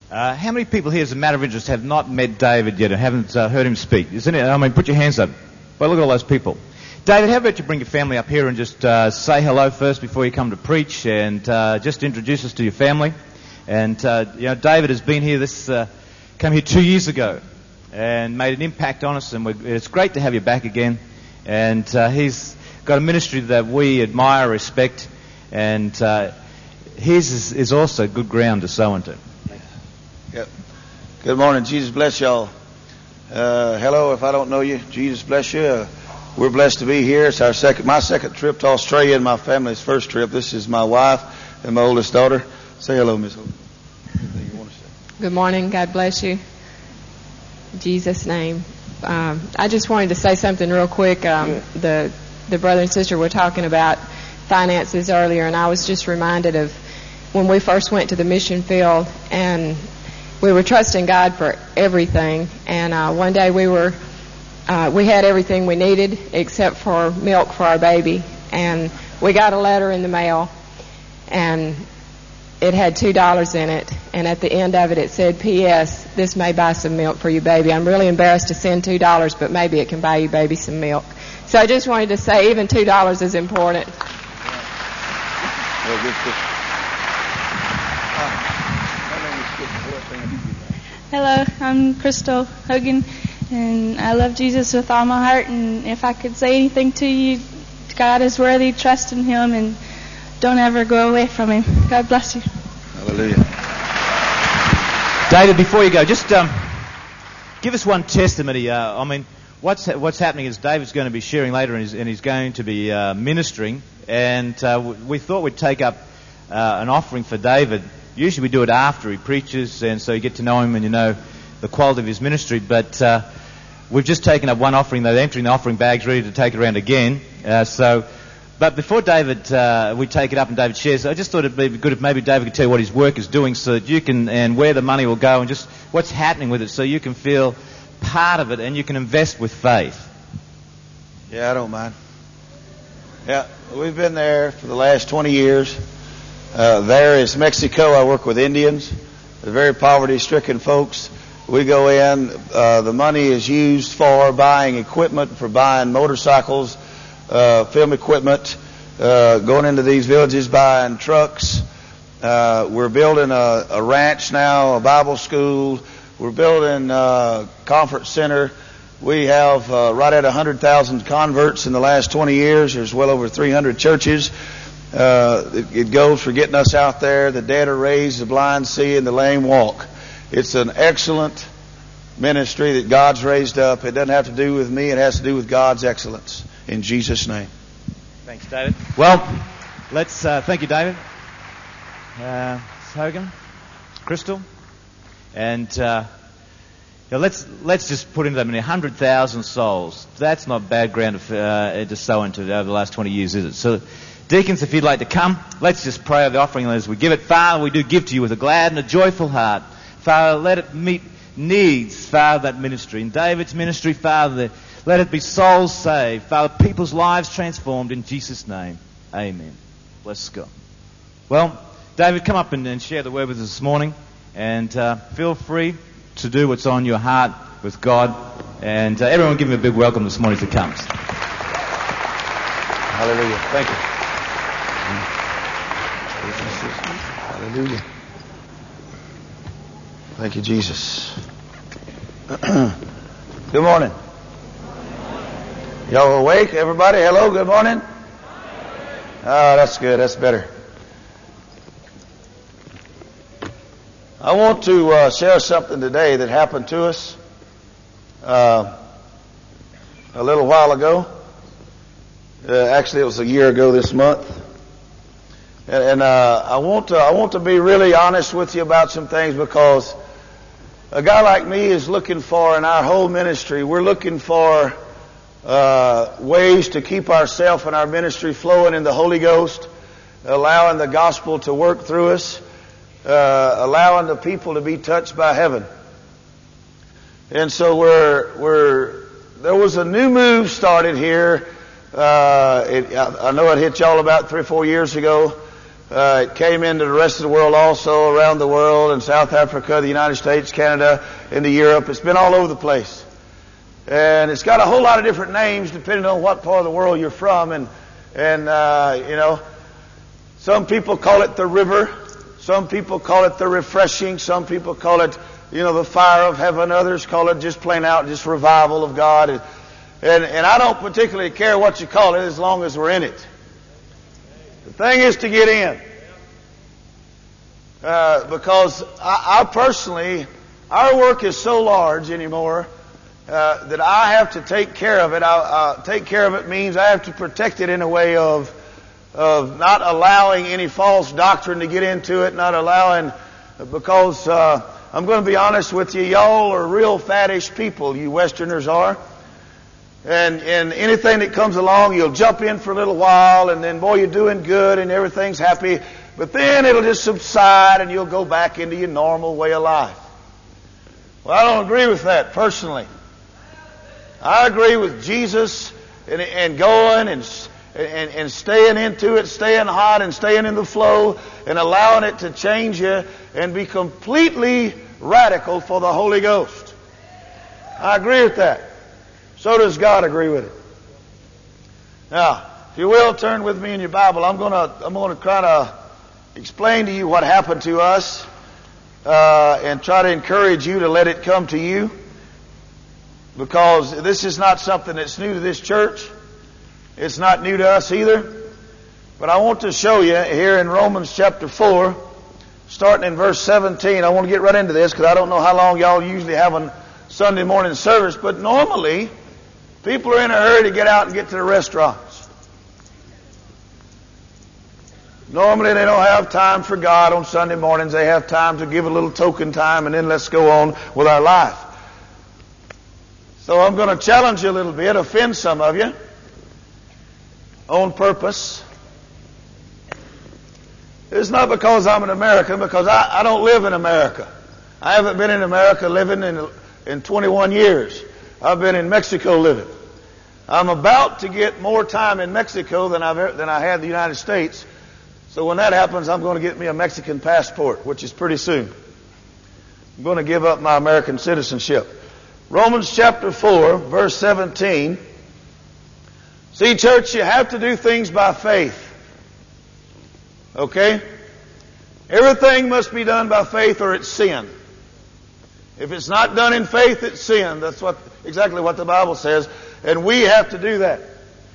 How many people here, as a matter of interest, have not met David yet and haven't heard him speak? Isn't it? I mean, put your hands up. Well, look at all those people. David, how about you bring your family up here and just say hello first before you come to preach, and just introduce us to your family. And David has been here. Came here 2 years ago and made an impact on us, and it's great to have you back again. And he's got a ministry that we admire, respect, and his is also good ground to sow into. Yep. Good morning. Jesus bless y'all. Hello, if I don't know you, Jesus bless you. We're blessed to be here. It's my second trip to Australia and my family's first trip. This is my wife and my oldest daughter. Say hello, Miss Hope. Anything you want to say? Good morning. God bless you. In Jesus' name. I just wanted to say something real quick. The brother and sister were talking about finances earlier, and I was just reminded of when we first went to the mission field, and we were trusting God for everything. And one day we had everything we needed except for milk for our baby. And we got a letter in the mail, and it had $2 in it. And at the end of it, it said, P.S., this may buy some milk for your baby. I'm really embarrassed to send $2, but maybe it can buy your baby some milk. So I just wanted to say even $2 is important. Hello, I'm Crystal Hogan, and I love Jesus with all my heart, and if I could say anything to you, God is worthy, trust in Him, and don't ever go away from Him. God bless you. Hallelujah. David, before you go, just give us one testimony. What's happening is David's going to be sharing later, and he's going to be ministering, and we thought we'd take up an offering for David. Usually we do it after he preaches, and so you get to know him and you know the quality of his ministry. But we've just taken up one offering. They're emptying the offering bags, ready to take it around again. But before David, we take it up and David shares, I just thought it'd be good if maybe David could tell you what his work is doing, so that you can, and where the money will go, and just what's happening with it, so you can feel part of it and you can invest with faith. Yeah, I don't mind. Yeah, we've been there for the last 20 years. There is Mexico. I work with Indians. They're very poverty-stricken folks. We go in. The money is used for buying equipment, for buying motorcycles, film equipment, going into these villages, buying trucks. We're building a ranch now, a Bible school. We're building a conference center. We have right at 100,000 converts in the last 20 years. There's well over 300 churches. It goes for getting us out there. The dead are raised, the blind see, and the lame walk. It's an excellent ministry that God's raised up. It doesn't have to do with me. It has to do with God's excellence. In Jesus' name. Thanks, David. Well, let's thank you, David. Hogan, Crystal, and let's just put into that 100,000 souls. That's not bad ground to sow into over the last 20 years, is it? So, deacons, if you'd like to come, let's just pray over the offering as we give it. Father, we do give to you with a glad and a joyful heart. Father, let it meet needs, Father, that ministry. In David's ministry, Father, let it be souls saved. Father, people's lives transformed in Jesus' name. Amen. Bless God. Well, David, come up and share the word with us this morning. And feel free to do what's on your heart with God. And everyone give him a big welcome this morning as he comes. Hallelujah. Thank you. Hallelujah. Thank you, Jesus. Good morning. Y'all awake, everybody? Hello, good morning. Oh, that's good. That's better. I want to share something today that happened to us a little while ago. Actually, it was a year ago this month. And I want to be really honest with you about some things, because a guy like me is looking for, in our whole ministry, we're looking for ways to keep ourselves and our ministry flowing in the Holy Ghost, allowing the gospel to work through us, allowing the people to be touched by heaven. And so there was a new move started here. I know it hit y'all about 3 or 4 years ago. It came into the rest of the world also, around the world, in South Africa, the United States, Canada, into Europe. It's been all over the place. And it's got a whole lot of different names depending on what part of the world you're from. And some people call it the river. Some people call it the refreshing. Some people call it, the fire of heaven. Others call it just plain out, just revival of God. And I don't particularly care what you call it as long as we're in it. The thing is to get in. Because I personally, our work is so large anymore that I have to take care of it. Take care of it means I have to protect it in a way of not allowing any false doctrine to get into it, not allowing, because I'm going to be honest with you, y'all are real fattish people, you Westerners are. And anything that comes along, you'll jump in for a little while, and then, boy, you're doing good, and everything's happy. But then it'll just subside, and you'll go back into your normal way of life. Well, I don't agree with that, personally. I agree with Jesus and going and staying into it, staying hot and staying in the flow, and allowing it to change you and be completely radical for the Holy Ghost. I agree with that. So does God agree with it. Now, if you will, turn with me in your Bible. I'm going to try to explain to you what happened to us and try to encourage you to let it come to you, because this is not something that's new to this church. It's not new to us either. But I want to show you here in Romans chapter 4, starting in verse 17. I want to get right into this because I don't know how long y'all usually have on Sunday morning service, but normally people are in a hurry to get out and get to the restaurants. Normally they don't have time for God on Sunday mornings. They have time to give a little token time and then let's go on with our life. So I'm going to challenge you a little bit, offend some of you on purpose. It's not because I'm an American, because I don't live in America. I haven't been in America living in 21 years. I've been in Mexico living. I'm about to get more time in Mexico than I had in the United States. So when that happens, I'm going to get me a Mexican passport, which is pretty soon. I'm going to give up my American citizenship. Romans chapter 4, verse 17. See, church, you have to do things by faith. Okay? Everything must be done by faith or it's sin. If it's not done in faith, it's sin. That's exactly what the Bible says. And we have to do that.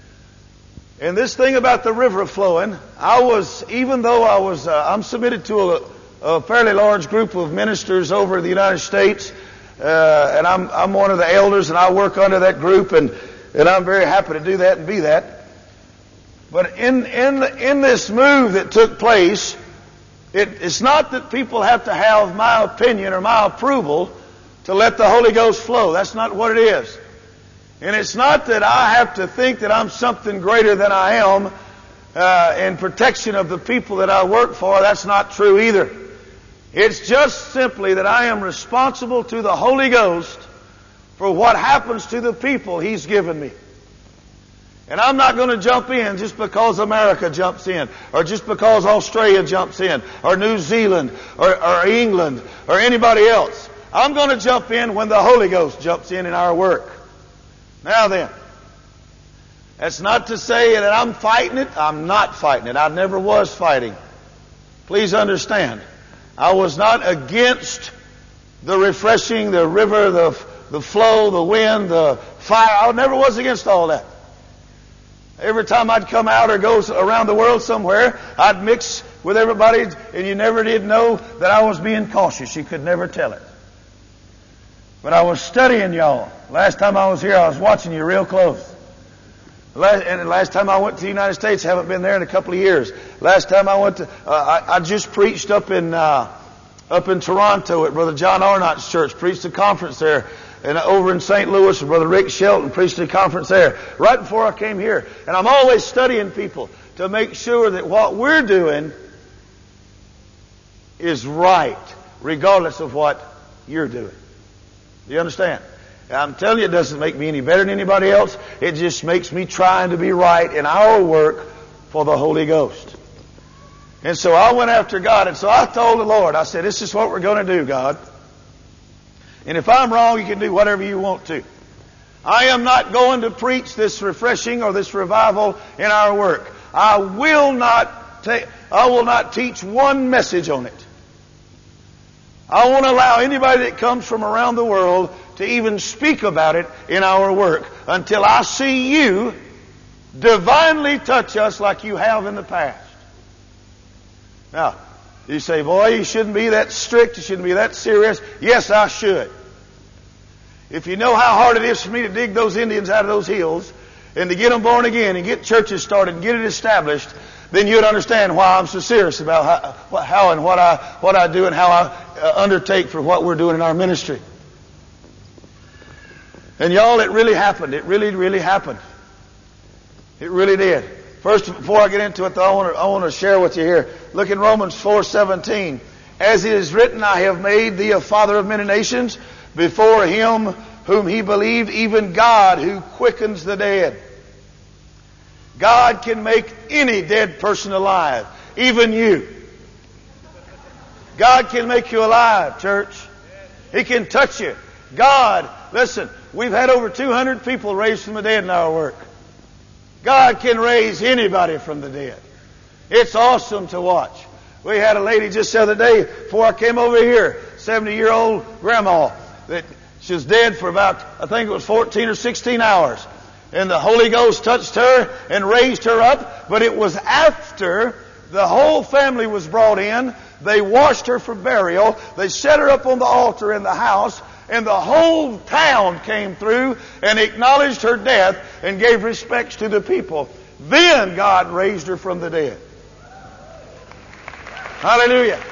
And this thing about the river flowing, I'm submitted to a fairly large group of ministers over the United States, and I'm one of the elders, and I work under that group, and I'm very happy to do that and be that. But in this move that took place, it's not that people have to have my opinion or my approval to let the Holy Ghost flow. That's not what it is. And it's not that I have to think that I'm something greater than I am in protection of the people that I work for. That's not true either. It's just simply that I am responsible to the Holy Ghost for what happens to the people He's given me. And I'm not going to jump in just because America jumps in, or just because Australia jumps in, or New Zealand, or England, or anybody else. I'm going to jump in when the Holy Ghost jumps in our work. Now then, that's not to say that I'm fighting it. I'm not fighting it. I never was fighting. Please understand. I was not against the refreshing, the river, the flow, the wind, the fire. I never was against all that. Every time I'd come out or go around the world somewhere, I'd mix with everybody, and you never did know that I was being cautious. You could never tell it. But I was studying y'all. Last time I was here, I was watching you real close. And last time I went to the United States, haven't been there in a couple of years. Last time I went to, I just preached up in Toronto at Brother John Arnott's church. Preached a conference there. And over in St. Louis, Brother Rick Shelton preached a conference there right before I came here. And I'm always studying people to make sure that what we're doing is right, regardless of what you're doing. Do you understand? I'm telling you, it doesn't make me any better than anybody else. It just makes me trying to be right in our work for the Holy Ghost. And so I went after God. And so I told the Lord, I said, this is what we're going to do, God. And if I'm wrong, you can do whatever you want to. I am not going to preach this refreshing or this revival in our work. I will not teach one message on it. I won't allow anybody that comes from around the world to even speak about it in our work until I see you divinely touch us like you have in the past. Now, you say, boy, you shouldn't be that strict, you shouldn't be that serious. Yes, I should. If you know how hard it is for me to dig those Indians out of those hills and to get them born again and get churches started and get it established, then you'd understand why I'm so serious about how and what I do and how I undertake for what we're doing in our ministry. And y'all, it really happened. It really, really happened. It really did. First, before I get into it, though, I want to share with you here. Look in Romans 4:17. As it is written, I have made thee a father of many nations before him whom he believed, even God who quickens the dead. God can make any dead person alive, even you. God can make you alive, church. He can touch you. God, listen, we've had over 200 people raised from the dead in our work. God can raise anybody from the dead. It's awesome to watch. We had a lady just the other day, before I came over here, 70-year-old grandma, that she was dead for about, I think it was 14 or 16 hours. And the Holy Ghost touched her and raised her up. But it was after the whole family was brought in. They washed her for burial. They set her up on the altar in the house. And the whole town came through and acknowledged her death and gave respects to the people. Then God raised her from the dead. Hallelujah.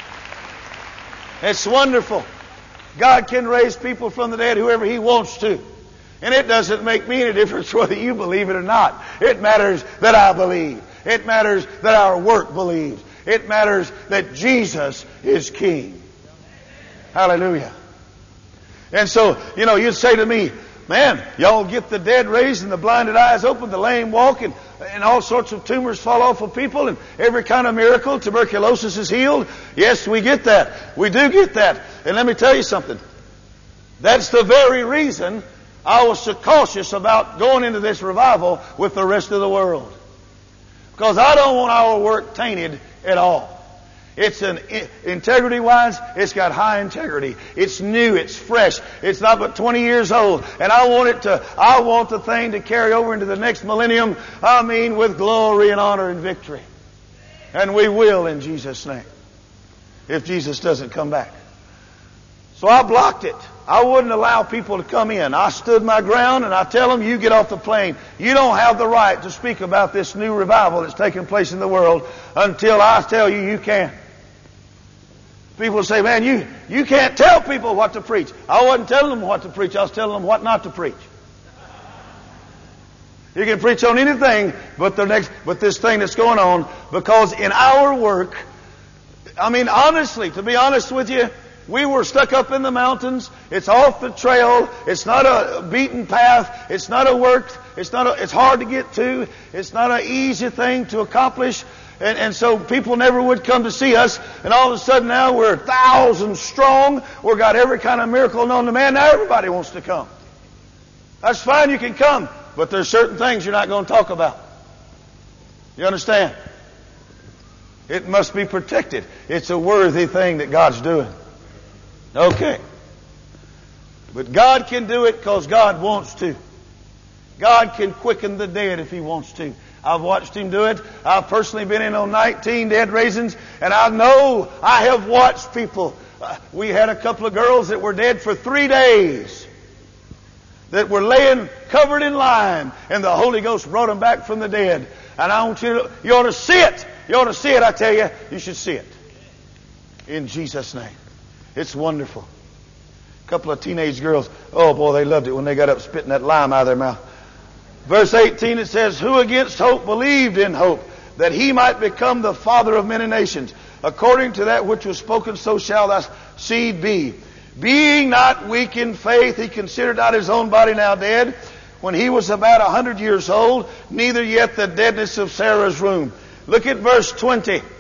It's wonderful. God can raise people from the dead, whoever He wants to. And it doesn't make me any difference whether you believe it or not. It matters that I believe. It matters that our work believes. It matters that Jesus is King. Hallelujah. And so, you'd say to me, man, y'all get the dead raised and the blinded eyes open, the lame walk, and all sorts of tumors fall off of people, and every kind of miracle, tuberculosis is healed. Yes, we get that. We do get that. And let me tell you something. That's the very reason I was so cautious about going into this revival with the rest of the world. Because I don't want our work tainted at all. It's integrity-wise, it's got high integrity. It's new, it's fresh. It's not but 20 years old. And I want the thing to carry over into the next millennium, with glory and honor and victory. And we will in Jesus' name. If Jesus doesn't come back. So I blocked it. I wouldn't allow people to come in. I stood my ground and I tell them, you get off the plane. You don't have the right to speak about this new revival that's taking place in the world until I tell you you can. People say, man, you can't tell people what to preach. I wasn't telling them what to preach. I was telling them what not to preach. You can preach on anything but this thing that's going on, because in our work, honestly, to be honest with you, we were stuck up in the mountains. It's off the trail. It's not a beaten path. It's not a work. It's hard to get to. It's not an easy thing to accomplish. And so people never would come to see us. And all of a sudden now we're 1,000 strong. We've got every kind of miracle known to man. Now everybody wants to come. That's fine. You can come. But there's certain things you're not going to talk about. You understand? It must be protected. It's a worthy thing that God's doing. Okay. But God can do it because God wants to. God can quicken the dead if He wants to. I've watched Him do it. I've personally been in on 19 dead raisins, and I know I have watched people. We had a couple of girls that were dead for 3 days that were laying covered in lime, and the Holy Ghost brought them back from the dead. And I want you ought to see it. You ought to see it, I tell you. You should see it. In Jesus' name. It's wonderful. A couple of teenage girls, oh boy, they loved it when they got up spitting that lime out of their mouth. Verse 18, it says, who against hope believed in hope, that he might become the father of many nations. According to that which was spoken, so shall thy seed be. Being not weak in faith, he considered not his own body now dead, when he was about 100 years old, neither yet the deadness of Sarah's womb. Look at verse 20.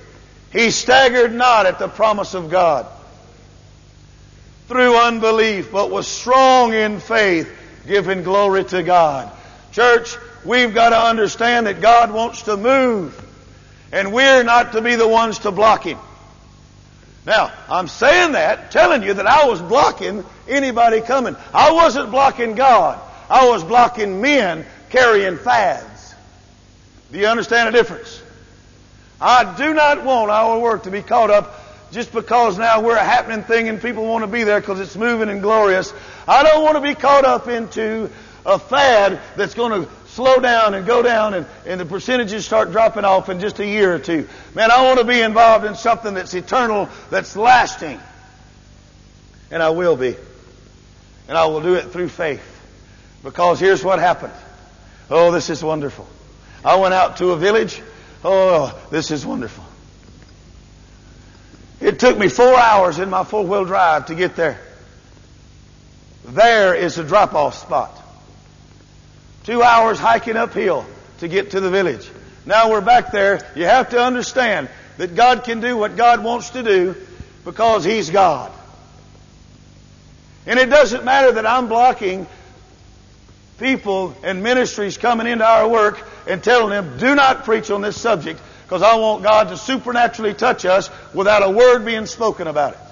He staggered not at the promise of God through unbelief, but was strong in faith, giving glory to God. Church, we've got to understand that God wants to move, and we're not to be the ones to block Him. Now, I'm saying that, telling you that I was blocking anybody coming. I wasn't blocking God. I was blocking men carrying fads. Do you understand the difference? I do not want our work to be caught up just because now we're a happening thing and people want to be there because it's moving and glorious. I don't want to be caught up into a fad that's going to slow down and go down and the percentages start dropping off in just a year or two. Man, I want to be involved in something that's eternal, that's lasting. And I will be. And I will do it through faith. Because here's what happened. Oh, this is wonderful. I went out to a village. Oh, this is wonderful. It took me 4 hours in my four-wheel drive to get there. There is a drop-off spot. 2 hours hiking uphill to get to the village. Now we're back there. You have to understand that God can do what God wants to do because He's God. And it doesn't matter that I'm blocking people and ministries coming into our work and telling them, do not preach on this subject, because I want God to supernaturally touch us without a word being spoken about it.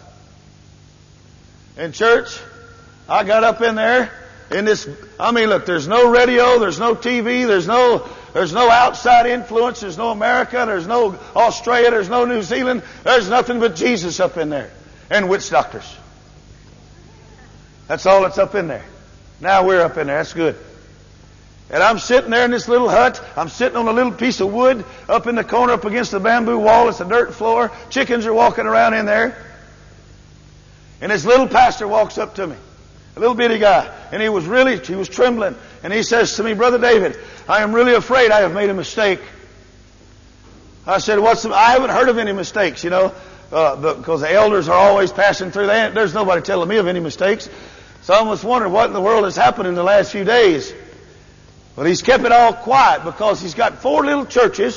And church, I got up in there in this, look, there's no radio, there's no TV, there's no outside influence, there's no America, there's no Australia, there's no New Zealand, there's nothing but Jesus up in there. And witch doctors. That's all that's up in there. Now we're up in there, that's good. And I'm sitting there in this little hut. I'm sitting on a little piece of wood up in the corner up against the bamboo wall. It's a dirt floor. Chickens are walking around in there. And this little pastor walks up to me. A little bitty guy. And he was trembling. And he says to me, Brother David, I am really afraid I have made a mistake. I said, I haven't heard of any mistakes, because the elders are always passing through. There's nobody telling me of any mistakes. So I almost wondered what in the world has happened in the last few days. But he's kept it all quiet because he's got 4 little churches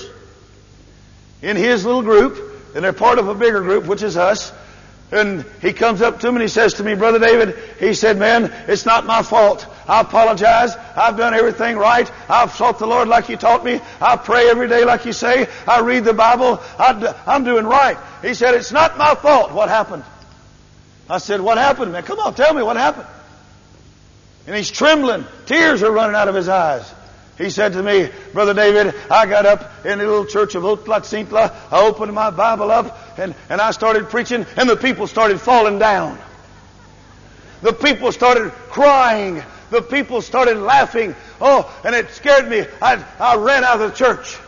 in his little group, and they're part of a bigger group, which is us. And he comes up to me and he says to me, Brother David, he said, man, it's not my fault. I apologize. I've done everything right. I've sought the Lord like you taught me. I pray every day like you say. I read the Bible. I'm doing right. He said, it's not my fault. What happened? I said, what happened, man? Come on, tell me what happened. And he's trembling. Tears are running out of his eyes. He said to me, Brother David, I got up in the little church of Otlatzintla. I opened my Bible up and I started preaching, and the people started falling down. The people started crying. The people started laughing. Oh, and it scared me. I ran out of the church.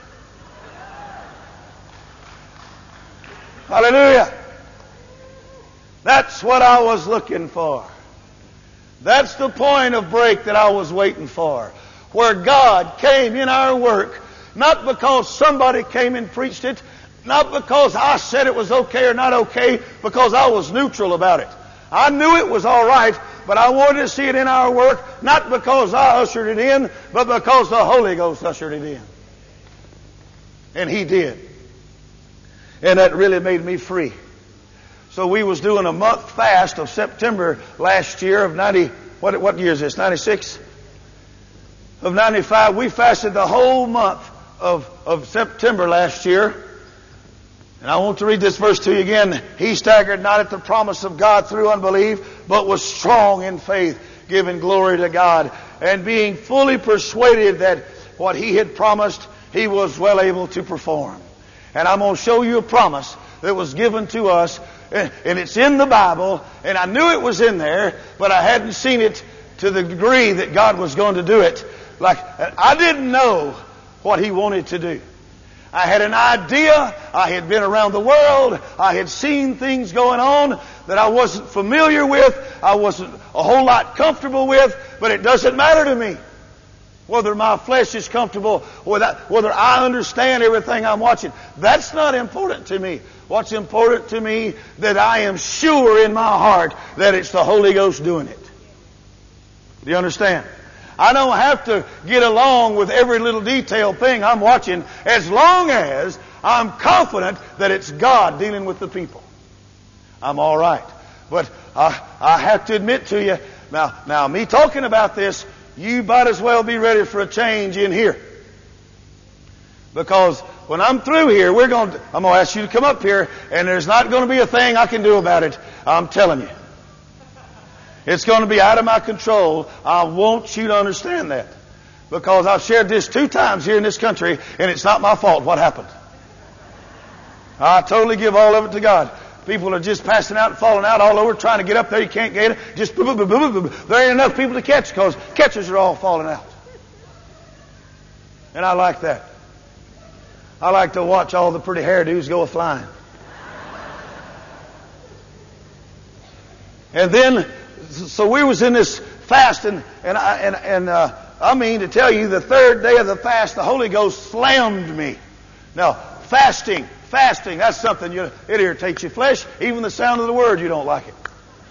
Hallelujah. That's what I was looking for. That's the point of break that I was waiting for. Where God came in our work, not because somebody came and preached it, not because I said it was okay or not okay, because I was neutral about it. I knew it was all right, but I wanted to see it in our work, not because I ushered it in, but because the Holy Ghost ushered it in. And He did. And that really made me free. So we was doing a month fast of September last year of 90, what year is this, 96? Of 95. We fasted the whole month of September last year. And I want to read this verse to you again. He staggered not at the promise of God through unbelief, but was strong in faith, giving glory to God, and being fully persuaded that what He had promised, He was well able to perform. And I'm going to show you a promise that was given to us, and it's in the Bible, and I knew it was in there, but I hadn't seen it to the degree that God was going to do it. Like, I didn't know what He wanted to do. I had an idea. I had been around the world. I had seen things going on that I wasn't familiar with. I wasn't a whole lot comfortable with, but it doesn't matter to me whether my flesh is comfortable, whether I understand everything I'm watching. That's not important to me. What's important to me, that I am sure in my heart that it's the Holy Ghost doing it. Do you understand? I don't have to get along with every little detail thing I'm watching as long as I'm confident that it's God dealing with the people. I'm all right. But I have to admit to you, now me talking about this, you might as well be ready for a change in here. Because when I'm through here, I'm going to ask you to come up here, and there's not going to be a thing I can do about it. I'm telling you. It's going to be out of my control. I want you to understand that. Because I've shared this 2 times here in this country, and it's not my fault what happened. I totally give all of it to God. People are just passing out and falling out all over, trying to get up there. You can't get it. Just boom, boom, boom, boom, boom. There ain't enough people to catch because catchers are all falling out. And I like that. I like to watch all the pretty hairdos go flying. And then, so we was in this fast, and I mean to tell you, the 3rd day of the fast, the Holy Ghost slammed me. Now, fasting, that's something, it irritates your flesh. Even the sound of the word, you don't like it.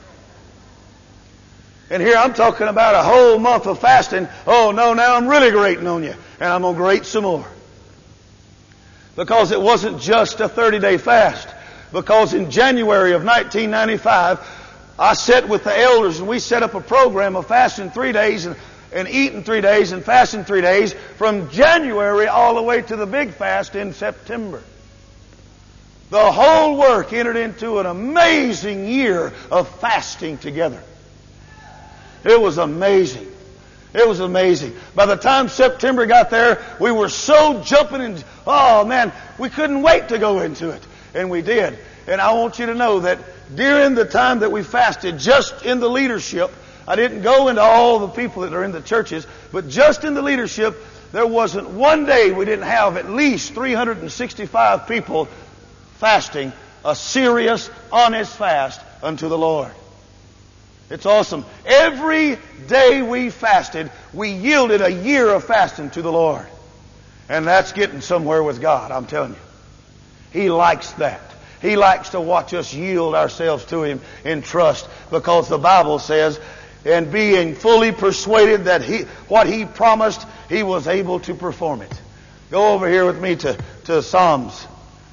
And here I'm talking about a whole month of fasting. Oh, no, now I'm really grating on you. And I'm going to grate some more. Because it wasn't just a 30-day fast. Because in January of 1995, I sat with the elders and we set up a program of fasting 3 days and eating 3 days and fasting 3 days from January all the way to the big fast in September. The whole work entered into an amazing year of fasting together. It was amazing. It was amazing. By the time September got there, we were so jumping and, oh man, we couldn't wait to go into it. And we did. And I want you to know that during the time that we fasted, just in the leadership, I didn't go into all the people that are in the churches, but just in the leadership, there wasn't one day we didn't have at least 365 people fasting a serious, honest fast unto the Lord. It's awesome. Every day we fasted, we yielded a year of fasting to the Lord. And that's getting somewhere with God, I'm telling you. He likes that. He likes to watch us yield ourselves to Him in trust, because the Bible says, and being fully persuaded that what He promised, He was able to perform it. Go over here with me to Psalms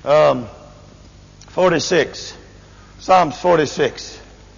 46. Psalms 46.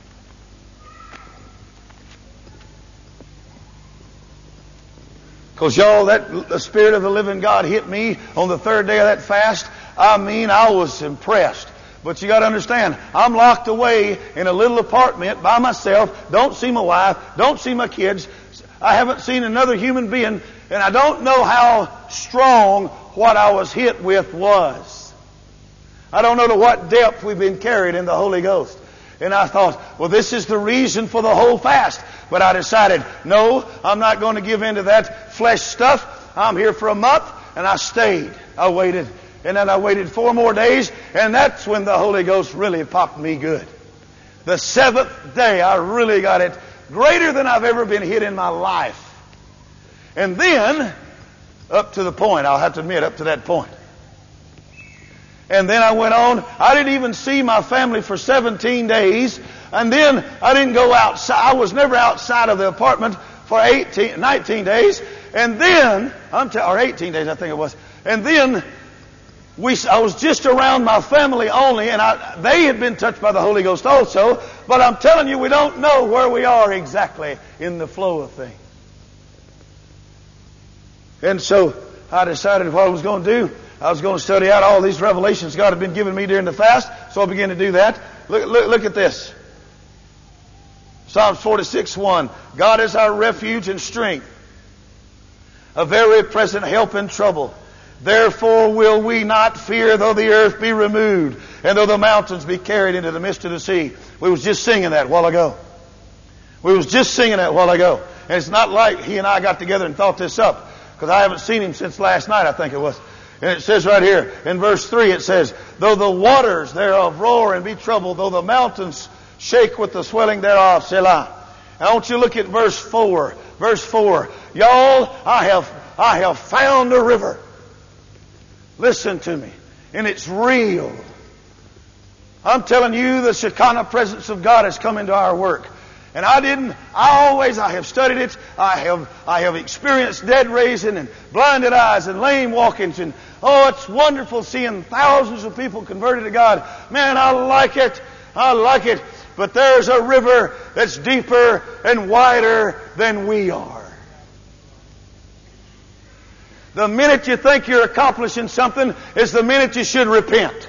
Because y'all, the Spirit of the living God hit me on the 3rd day of that fast. I mean, I was impressed. But you got to understand, I'm locked away in a little apartment by myself. Don't see my wife. Don't see my kids. I haven't seen another human being. And I don't know how strong what I was hit with was. I don't know to what depth we've been carried in the Holy Ghost. And I thought, well, this is the reason for the whole fast. But I decided, no, I'm not going to give in to that flesh stuff. I'm here for a month. And I stayed. I waited. And then I waited 4 more days. And that's when the Holy Ghost really popped me good. The 7th day, I really got it greater than I've ever been hit in my life. And then, up to the point, I'll have to admit, up to that point. And then I went on. I didn't even see my family for 17 days. And then I didn't go outside. I was never outside of the apartment for 19 days. And then, or 18 days, I think it was. And then I was just around my family only, and they had been touched by the Holy Ghost also. But I'm telling you, we don't know where we are exactly in the flow of things. And so I decided what I was going to do. I was going to study out all these revelations God had been giving me during the fast. So I began to do that. Look at this. Psalms 46:1. God is our refuge and strength, a very present help in trouble. Therefore will we not fear, though the earth be removed, and though the mountains be carried into the midst of the sea. We was just singing that a while ago. And it's not like he and I got together and thought this up, because I haven't seen him since last night, I think it was. And it says right here, in verse 3, it says, though the waters thereof roar and be troubled, though the mountains shake with the swelling thereof, Selah. And I want you to look at verse 4. Verse 4. Y'all, I have found a river. Listen to me. And it's real. I'm telling you, the Shekinah presence of God has come into our work. And I have studied it. I have experienced dead raising and blinded eyes and lame walkings. And oh, it's wonderful seeing thousands of people converted to God. Man, I like it. I like it. But there's a river that's deeper and wider than we are. The minute you think you're accomplishing something is the minute you should repent.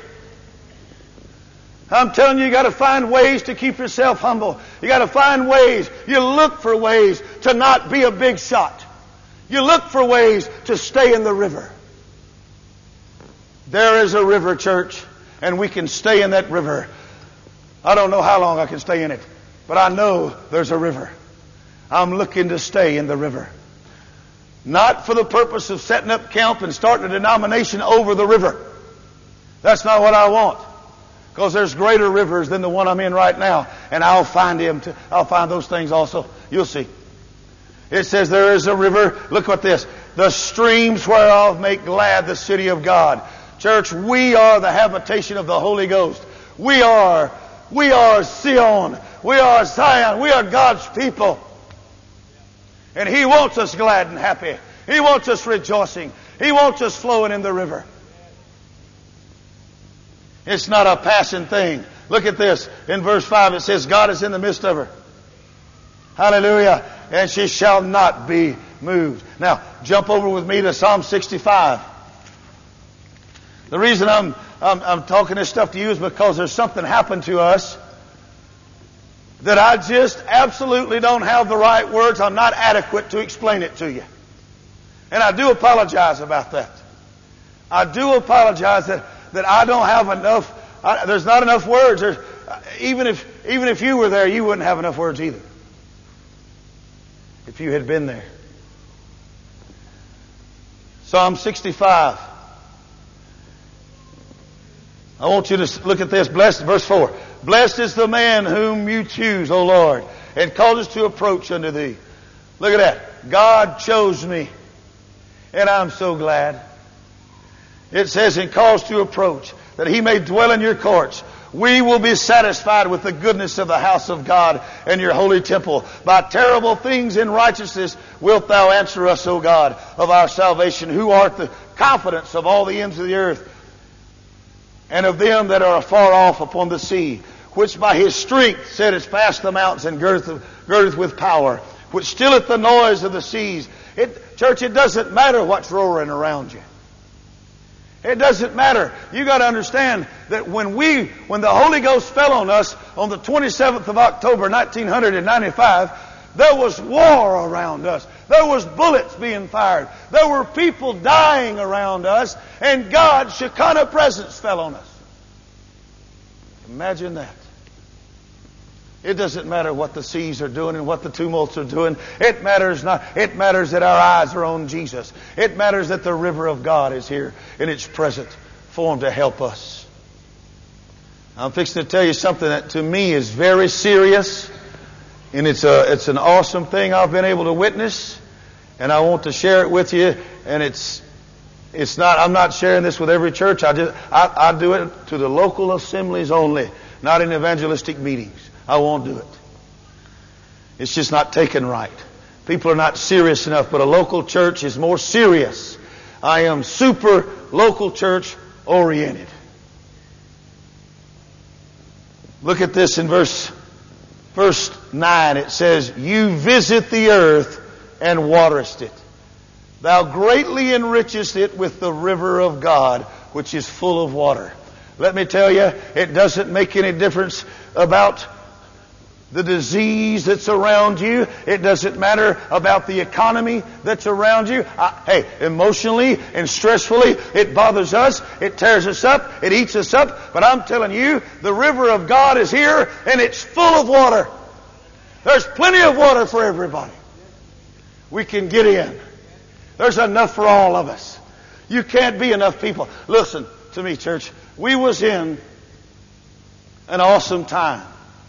I'm telling you, you got to find ways to keep yourself humble. You got to find ways. You look for ways to not be a big shot. You look for ways to stay in the river. There is a river, church, and we can stay in that river. I don't know how long I can stay in it, but I know there's a river. I'm looking to stay in the river. Not for the purpose of setting up camp and starting a denomination over the river. That's not what I want. Because there's greater rivers than the one I'm in right now. And I'll find those things also. You'll see. It says there is a river. Look at this. The streams whereof make glad the city of God. Church, we are the habitation of the Holy Ghost. We are Sion. We are Zion. We are God's people. And He wants us glad and happy. He wants us rejoicing. He wants us flowing in the river. It's not a passing thing. Look at this. In verse 5 it says, God is in the midst of her. Hallelujah. And she shall not be moved. Now, jump over with me to Psalm 65. The reason I'm talking this stuff to you is because there's something happened to us that I just absolutely don't have the right words. I'm not adequate to explain it to you. And I do apologize about that. I do apologize that I don't have enough. There's not enough words. Even if you were there, you wouldn't have enough words either. If you had been there. Psalm 65. I want you to look at this. Blessed, verse 4. Blessed is the man whom you choose, O Lord, and causes to approach unto thee. Look at that. God chose me. And I'm so glad. It says, and cause to approach, that He may dwell in your courts. We will be satisfied with the goodness of the house of God and your holy temple. By terrible things in righteousness wilt thou answer us, O God, of our salvation, who art the confidence of all the ends of the earth, and of them that are afar off upon the sea, which by His strength setteth fast the mountains, and girdeth with power, which stilleth the noise of the seas. Church, it doesn't matter what's roaring around you. It doesn't matter. You got to understand that when the Holy Ghost fell on us on the 27th of October, 1995, there was war around us. There was bullets being fired. There were people dying around us, and God's Shekinah presence fell on us. Imagine that. It doesn't matter what the seas are doing and what the tumults are doing. It matters not. It matters that our eyes are on Jesus. It matters that the river of God is here in its present form to help us. I'm fixing to tell you something that to me is very serious, and it's an awesome thing I've been able to witness, and I want to share it with you. And it's not. I'm not sharing this with every church. I do it to the local assemblies only, not in evangelistic meetings. I won't do it. It's just not taken right. People are not serious enough, but a local church is more serious. I am super local church oriented. Look at this in verse 9. It says, you visit the earth and waterest it. Thou greatly enrichest it with the river of God, which is full of water. Let me tell you, it doesn't make any difference about the disease that's around you. It doesn't matter about the economy that's around you. Emotionally and stressfully, it bothers us. It tears us up. It eats us up. But I'm telling you, the river of God is here, and it's full of water. There's plenty of water for everybody. We can get in. There's enough for all of us. You can't be enough people. Listen to me, church. We was in an awesome time.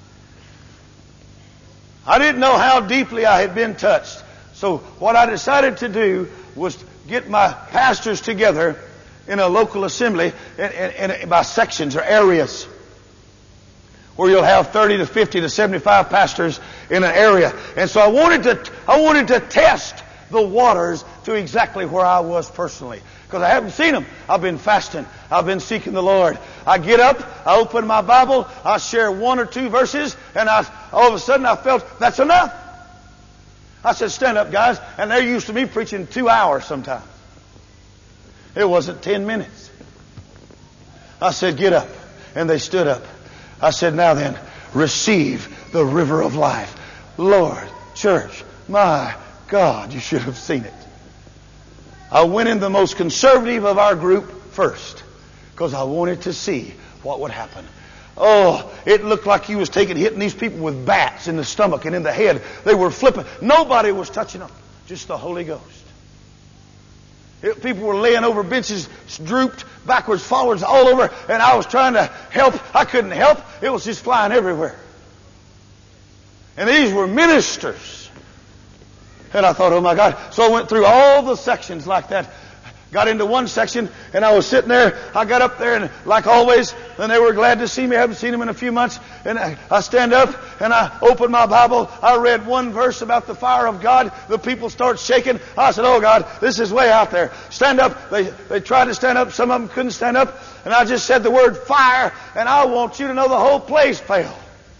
I didn't know how deeply I had been touched. So what I decided to do was get my pastors together in a local assembly and by sections or areas where you'll have 30 to 50 to 75 pastors, in an area. And so I wanted to test the waters to exactly where I was personally. Because I haven't seen them. I've been fasting. I've been seeking the Lord. I get up, I open my Bible, I share 1 or 2 verses, and all of a sudden I felt, that's enough. I said, stand up, guys. And they're used to me preaching 2 hours sometimes. It wasn't 10 minutes. I said, get up. And they stood up. I said, now then, receive the river of life. Lord, church, my God, you should have seen it. I went in the most conservative of our group first because I wanted to see what would happen. Oh, it looked like he was hitting these people with bats in the stomach and in the head. They were flipping. Nobody was touching them. Just the Holy Ghost. People were laying over benches, drooped, backwards, forwards, all over. And I was trying to help. I couldn't help. It was just flying everywhere. And these were ministers. And I thought, oh my God. So I went through all the sections like that. Got into one section, and I was sitting there. I got up there, and like always, and they were glad to see me. I haven't seen them in a few months. And I stand up, and I open my Bible. I read one verse about the fire of God. The people start shaking. I said, oh God, this is way out there. Stand up. They tried to stand up. Some of them couldn't stand up. And I just said the word fire, and I want you to know the whole place fell.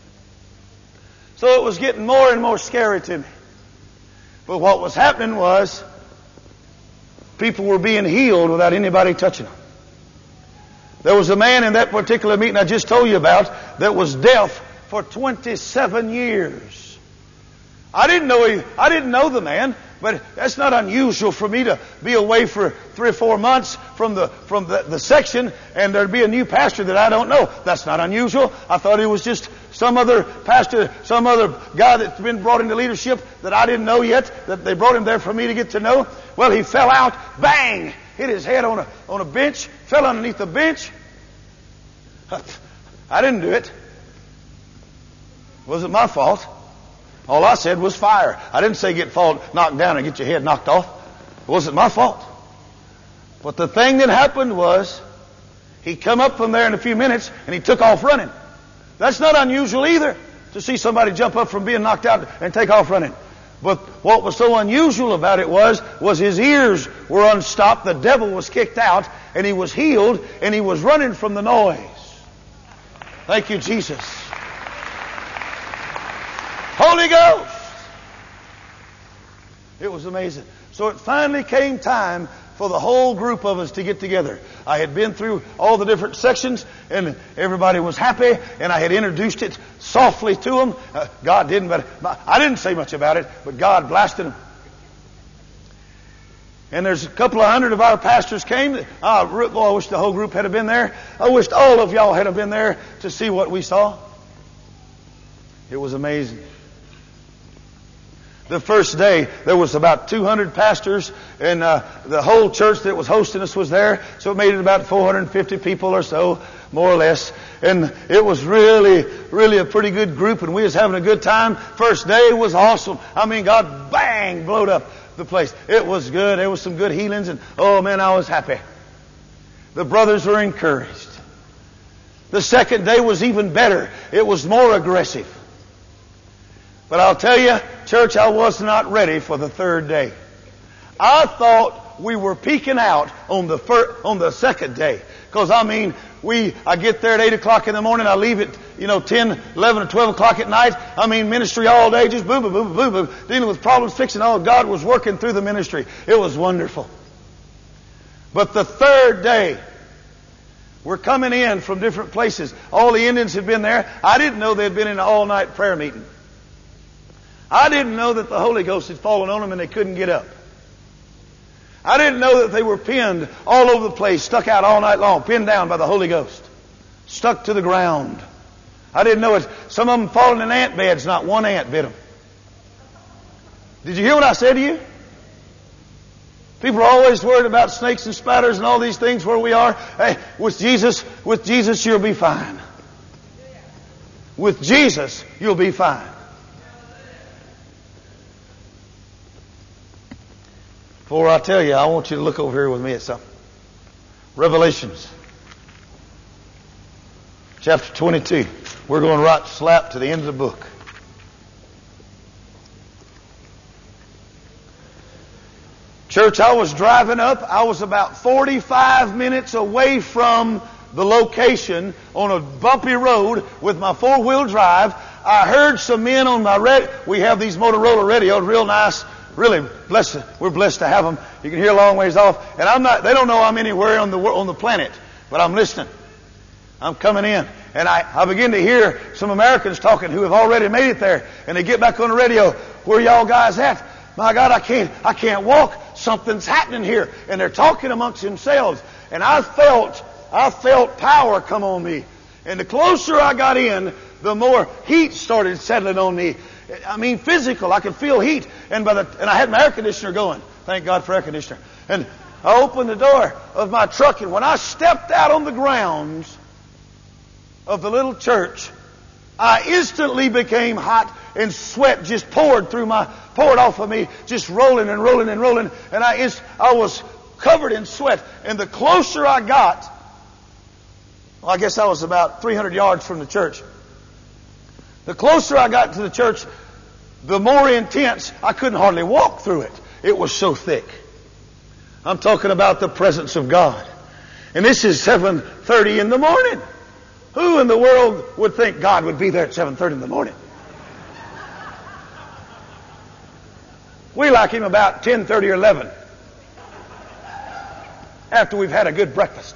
So it was getting more and more scary to me. But what was happening was, people were being healed without anybody touching them. There was a man in that particular meeting I just told you about that was deaf for 27 years. I didn't know the man, but that's not unusual for me to be away for 3 or 4 months from the section and there'd be a new pastor that I don't know. That's not unusual. I thought he was just some other pastor, some other guy that's been brought into leadership that I didn't know yet, that they brought him there for me to get to know. Well, he fell out, bang, hit his head on a bench, fell underneath the bench. I didn't do it. It wasn't my fault. All I said was fire. I didn't say knocked down and get your head knocked off. It wasn't my fault. But the thing that happened was, he come up from there in a few minutes and he took off running. That's not unusual either, to see somebody jump up from being knocked out and take off running. But what was so unusual about it was his ears were unstopped, the devil was kicked out, and he was healed, and he was running from the noise. Thank you, Jesus. Holy Ghost! It was amazing. So it finally came time for the whole group of us to get together. I had been through all the different sections, and everybody was happy, and I had introduced it softly to them. God didn't, but I didn't say much about it, but God blasted them. And there's a couple of hundred of our pastors came. I wish the whole group had been there. I wished all of y'all had been there to see what we saw. It was amazing. The first day, there was about 200 pastors, and the whole church that was hosting us was there. So it made it about 450 people or so, more or less. And it was really, really a pretty good group, and we was having a good time. First day was awesome. I mean, God, bang, blowed up the place. It was good. There was some good healings, and oh man, I was happy. The brothers were encouraged. The second day was even better. It was more aggressive. But I'll tell you, church, I was not ready for the third day. I thought we were peaking out on the second day. Because, I get there at 8 o'clock in the morning, I leave at, 10, 11, or 12 o'clock at night. Ministry all day, just boom, boom, boom, boom, boom, dealing with problems, fixing. Oh, God was working through the ministry. It was wonderful. But the third day, we're coming in from different places. All the Indians had been there. I didn't know they'd been in an all-night prayer meeting. I didn't know that the Holy Ghost had fallen on them and they couldn't get up. I didn't know that they were pinned all over the place, stuck out all night long, pinned down by the Holy Ghost, stuck to the ground. I didn't know it. Some of them falling in ant beds, not one ant bit them. Did you hear what I said to you? People are always worried about snakes and spiders and all these things where we are. Hey, with Jesus, you'll be fine. With Jesus, you'll be fine. Before I tell you, I want you to look over here with me at something. Revelations. Chapter 22. We're going right slap to the end of the book. Church, I was driving up. I was about 45 minutes away from the location on a bumpy road with my four-wheel drive. I heard some men on my we have these Motorola radios, real nice, really blessed. We're blessed to have them. You can hear a long ways off. And they don't know I'm anywhere on the planet, but I'm listening. I'm coming in. And I begin to hear some Americans talking who have already made it there. And they get back on the radio. Where y'all guys at? My God, I can't walk. Something's happening here. And they're talking amongst themselves. And I felt power come on me. And the closer I got in, the more heat started settling on me. I mean, physical. I could feel heat. And I had my air conditioner going. Thank God for air conditioner. And I opened the door of my truck. And when I stepped out on the grounds of the little church, I instantly became hot, and sweat just poured off of me, just rolling and rolling and rolling. And I was covered in sweat. And the closer I got, well, I guess I was about 300 yards from the church. The closer I got to the church, the more intense. I couldn't hardly walk through it. It was so thick. I'm talking about the presence of God. And this is 7:30 in the morning. Who in the world would think God would be there at 7:30 in the morning? We like Him about 10:30 or 11. After we've had a good breakfast.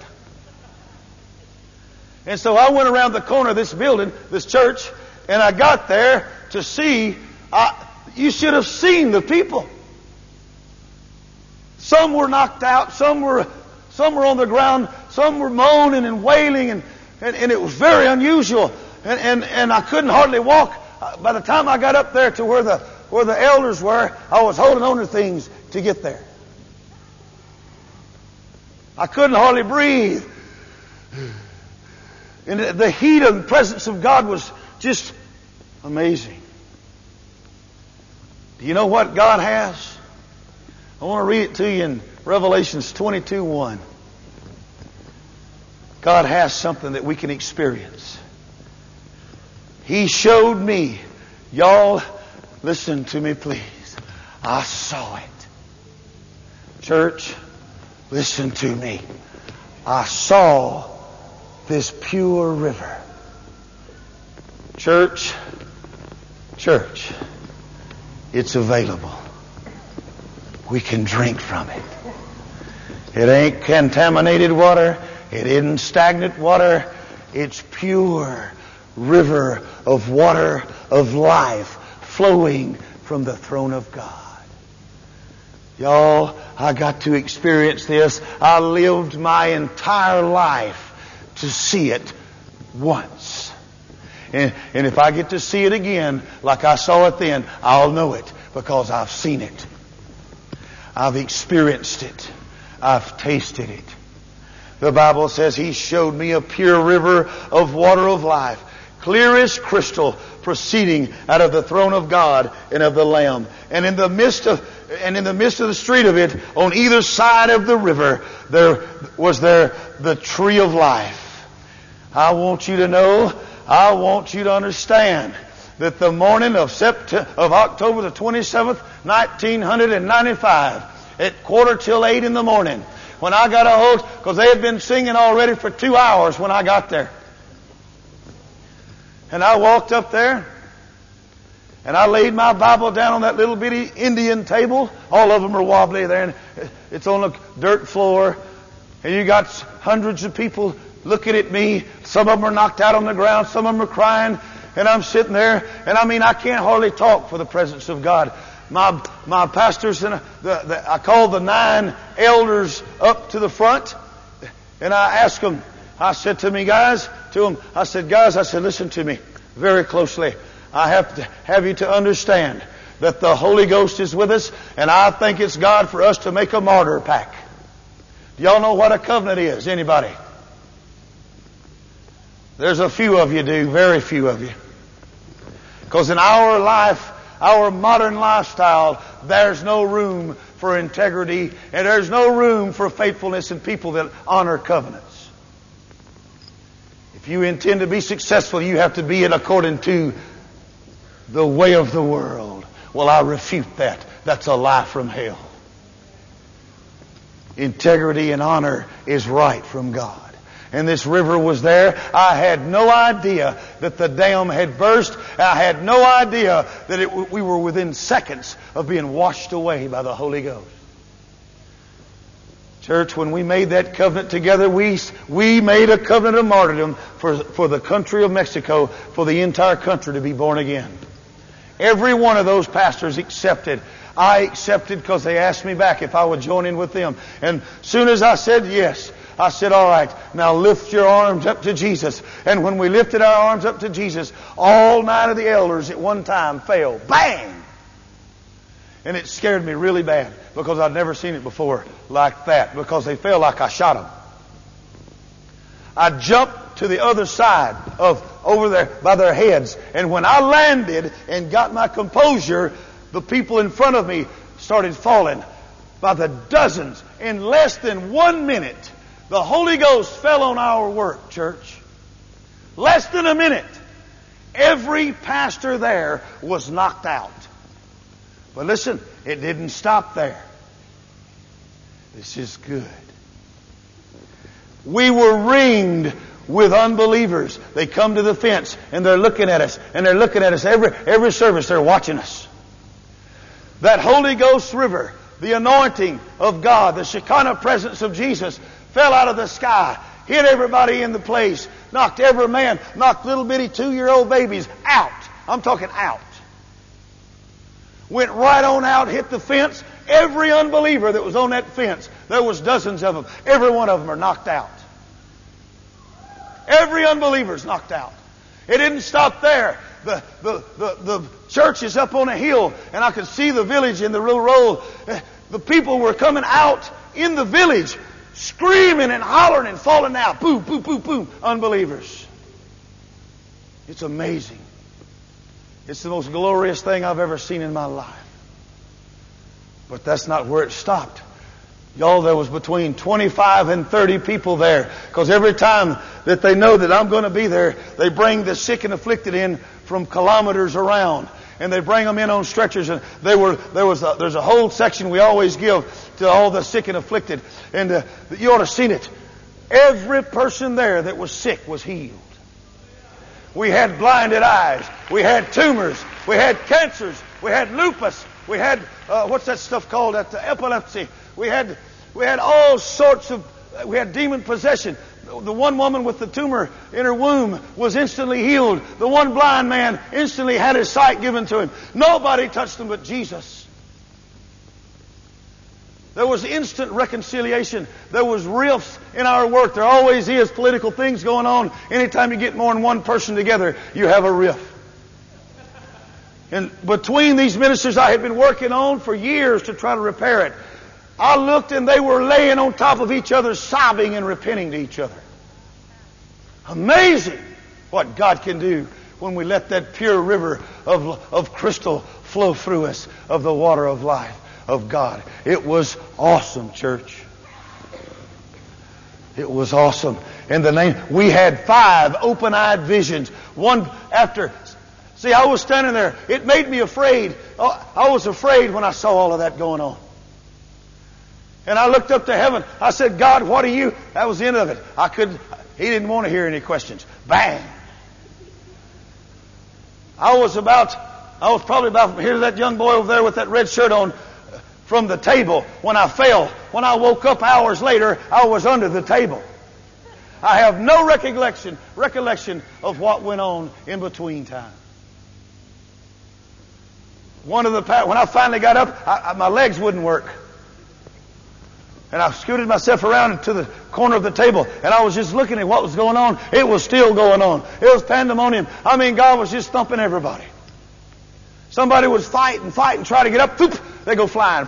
And so I went around the corner of this building, this church, and I got there to see. You should have seen the people. Some were knocked out. Some were on the ground. Some were moaning and wailing, and it was very unusual. And I couldn't hardly walk. By the time I got up there to where the elders were, I was holding on to things to get there. I couldn't hardly breathe. And the heat of the presence of God was just amazing. Do you know what God has? I want to read it to you in Revelations 22:1. God has something that we can experience. He showed me. Y'all, listen to me, please. I saw it. Church, listen to me. I saw this pure river. Church, it's available. We can drink from it. It ain't contaminated water. It isn't stagnant water. It's pure river of water of life flowing from the throne of God. Y'all, I got to experience this. I lived my entire life to see it once. And if I get to see it again like I saw it then, I'll know it because I've seen it. I've experienced it. I've tasted it. The Bible says He showed me a pure river of water of life, clear as crystal, proceeding out of the throne of God and of the Lamb. And in the midst of the street of it, on either side of the river, there was the tree of life. I want you to know, I want you to understand that the morning of October the 27th, 1995, at 7:45 in the morning, when I got a hold, because they had been singing already for 2 hours when I got there. And I walked up there, and I laid my Bible down on that little bitty Indian table. All of them are wobbly there, and it's on a dirt floor. And you got hundreds of people looking at me. Some of them are knocked out on the ground. Some of them are crying. And I'm sitting there, and I can't hardly talk for the presence of God. My pastors, and I called the 9 elders up to the front, and I asked them, I said to them, guys, listen to me very closely. I have to have you to understand that the Holy Ghost is with us, and I think it's God for us to make a martyr pack. Do y'all know what a covenant is? Anybody? There's a few of you do, very few of you. Because in our life, our modern lifestyle, there's no room for integrity, and there's no room for faithfulness in people that honor covenants. If you intend to be successful, you have to be it according to the way of the world. Well, I refute that. That's a lie from hell. Integrity and honor is right from God. And this river was there. I had no idea that the dam had burst. I had no idea that we were within seconds of being washed away by the Holy Ghost. Church, when we made that covenant together, we made a covenant of martyrdom for the country of Mexico, for the entire country to be born again. Every one of those pastors accepted. I accepted because they asked me back if I would join in with them. And soon as I said yes, I said, all right, now lift your arms up to Jesus. And when we lifted our arms up to Jesus, all 9 of the elders at one time fell. Bang! And it scared me really bad because I'd never seen it before like that, because they fell like I shot them. I jumped to the other side over there by their heads. And when I landed and got my composure, the people in front of me started falling by the dozens. In less than 1 minute, the Holy Ghost fell on our work, church. Less than a minute. Every pastor there was knocked out. But listen, it didn't stop there. This is good. We were ringed with unbelievers. They come to the fence and they're looking at us. And they're looking at us every service. They're watching us. That Holy Ghost river, the anointing of God, the Shekinah presence of Jesus fell out of the sky, hit everybody in the place, knocked every man, knocked little bitty 2-year-old babies out. I'm talking out. Went right on out, hit the fence. Every unbeliever that was on that fence, there was dozens of them. Every one of them are knocked out. Every unbeliever's knocked out. It didn't stop there. The church is up on a hill, and I could see the village in the little road. The people were coming out in the village, screaming and hollering and falling out. Boom, boom, boom, boom. Unbelievers. It's amazing. It's the most glorious thing I've ever seen in my life. But that's not where it stopped. Y'all, there was between 25 and 30 people there. Because every time that they know that I'm going to be there, they bring the sick and afflicted in from kilometers around. And they bring them in on stretchers. And there's a whole section we always give to all the sick and afflicted. And you ought to have seen it. Every person there that was sick was healed. We had blinded eyes. We had tumors. We had cancers. We had lupus. We had, what's that stuff called? Epilepsy. We had all sorts of, we had demon possession. The one woman with the tumor in her womb was instantly healed. The one blind man instantly had his sight given to him. Nobody touched him but Jesus. There was instant reconciliation. There was rifts in our work. There always is political things going on. Anytime you get more than one person together, you have a rift. And between these ministers I had been working on for years to try to repair it, I looked and they were laying on top of each other, sobbing and repenting to each other. Amazing what God can do when we let that pure river of crystal flow through us, of the water of life of God. It was awesome, church. It was awesome. In the name, we had 5 open-eyed visions. One after. See, I was standing there. It made me afraid. I was afraid when I saw all of that going on. And I looked up to heaven. I said, God, what are you? That was the end of it. He didn't want to hear any questions. Bang. I was probably about from here to that young boy over there with that red shirt on from the table when I fell. When I woke up hours later, I was under the table. I have no recollection of what went on in between time. When I finally got up, my legs wouldn't work. And I scooted myself around to the corner of the table, and I was just looking at what was going on. It was still going on. It was pandemonium. I mean, God was just thumping everybody. Somebody would fight and try to get up. Poop, they go flying.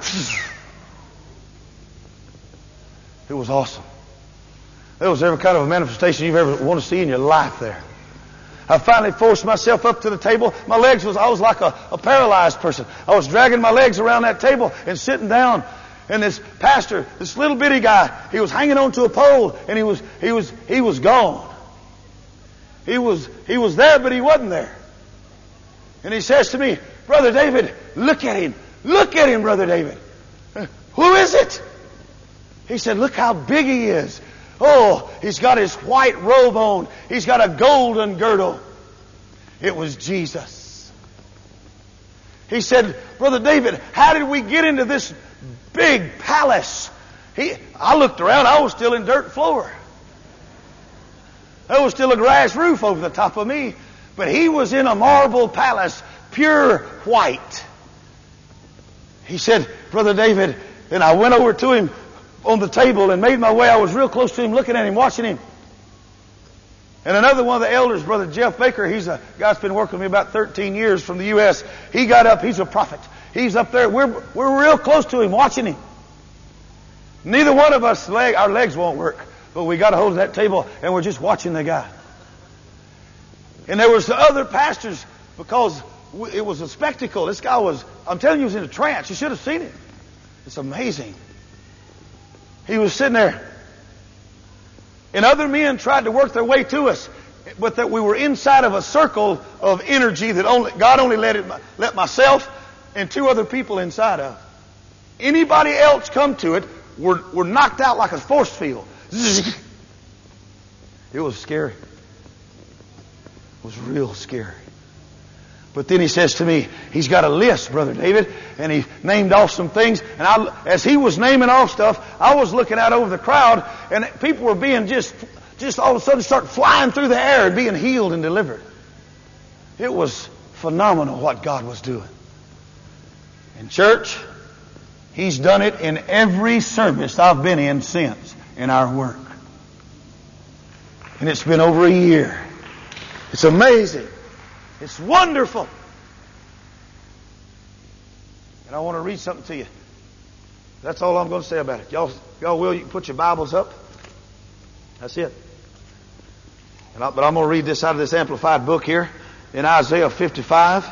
It was awesome. There was every kind of a manifestation you've ever want to see in your life there. I finally forced myself up to the table. I was like a paralyzed person. I was dragging my legs around that table and sitting down. And this pastor, this little bitty guy, he was hanging on to a pole, and he was gone. He was there, but he wasn't there. And he says to me, Brother David, look at him. Look at him, Brother David. Who is it? He said, look how big he is. Oh, he's got his white robe on. He's got a golden girdle. It was Jesus. He said, Brother David, how did we get into this big palace? I looked around, I was still in dirt floor. There was still a grass roof over the top of me. But he was in a marble palace, pure white. He said, Brother David, and I went over to him on the table and made my way. I was real close to him, looking at him, watching him. And another one of the elders, Brother Jeff Baker, he's a guy that's been working with me about 13 years from the U.S. He got up, he's a prophet. He's up there. We're real close to him, watching him. Neither one of us, our legs won't work. But we got a hold of that table and we're just watching the guy. And there was the other pastors, because it was a spectacle. This guy was, I'm telling you, he was in a trance. You should have seen it. It's amazing. He was sitting there. And other men tried to work their way to us, but that we were inside of a circle of energy that God only let myself and two other people inside of. Anybody else come to it were knocked out like a force field. It was scary. It was real scary. But then he says to me, he's got a list, Brother David, and he named off some things. And as he was naming off stuff, I was looking out over the crowd, and people were being just all of a sudden start flying through the air and being healed and delivered. It was phenomenal what God was doing. In church, He's done it in every service I've been in since in our work. And it's been over a year. It's amazing. It's wonderful. And I want to read something to you. That's all I'm going to say about it. Y'all will, you can put your Bibles up. That's it. But I'm going to read this out of this Amplified book here in Isaiah 55.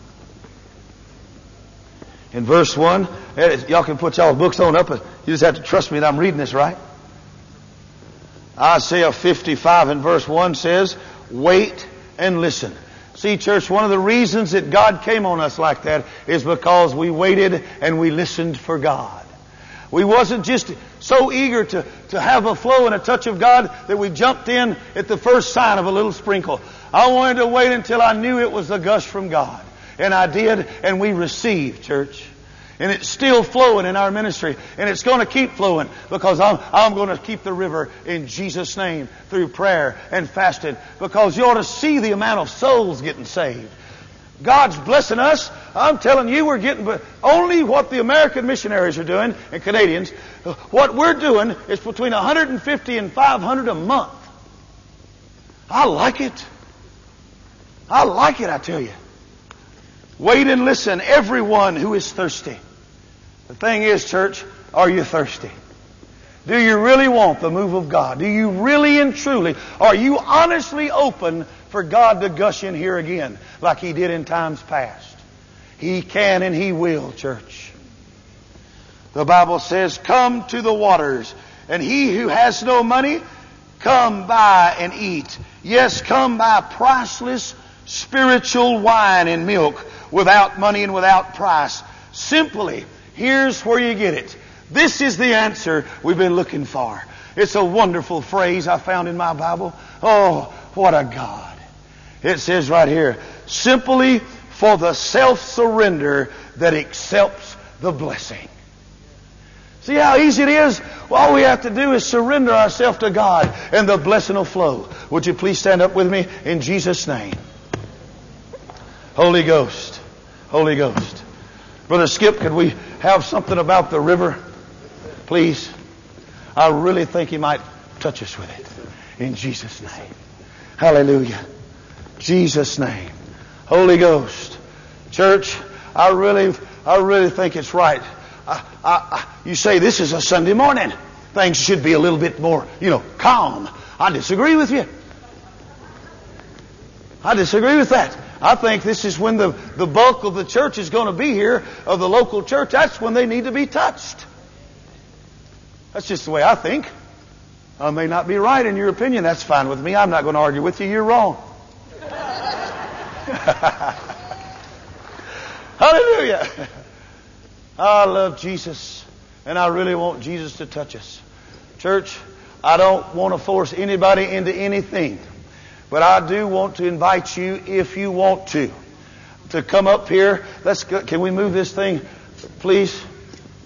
In verse 1. Y'all can put y'all's books on up. You just have to trust me that I'm reading this right. Isaiah 55 in verse 1 says, wait and listen. See, church, one of the reasons that God came on us like that is because we waited and we listened for God. We wasn't just so eager to have a flow and a touch of God that we jumped in at the first sign of a little sprinkle. I wanted to wait until I knew it was a gush from God. And I did, and we received, church. And it's still flowing in our ministry. And it's going to keep flowing because I'm going to keep the river in Jesus' name through prayer and fasting. Because you ought to see the amount of souls getting saved. God's blessing us. I'm telling you, we're getting only what the American missionaries are doing and Canadians. What we're doing is between 150 and 500 a month. I like it. I like it, I tell you. Wait and listen, everyone who is thirsty. The thing is, church, are you thirsty? Do you really want the move of God? Do you really and truly, are you honestly open for God to gush in here again like He did in times past? He can and He will, church. The Bible says, come to the waters, and he who has no money, come buy and eat. Yes, come buy priceless spiritual wine and milk without money and without price. Simply, here's where you get it. This is the answer we've been looking for. It's a wonderful phrase I found in my Bible. Oh, what a God. It says right here, simply for the self-surrender that accepts the blessing. See how easy it is? All we have to do is surrender ourselves to God and the blessing will flow. Would you please stand up with me in Jesus' name? Holy Ghost. Holy Ghost. Brother Skip, could we have something about the river, please? I really think He might touch us with it. In Jesus' name. Hallelujah. Jesus' name. Holy Ghost. Church, I really think it's right. You say this is a Sunday morning. Things should be a little bit more, calm. I disagree with you. I disagree with that. I think this is when the bulk of the church is going to be here, of the local church. That's when they need to be touched. That's just the way I think. I may not be right in your opinion. That's fine with me. I'm not going to argue with you. You're wrong. Hallelujah. I love Jesus. And I really want Jesus to touch us. Church, I don't want to force anybody into anything. But I do want to invite you, if you want to come up here. Let's go. Can we move this thing, please?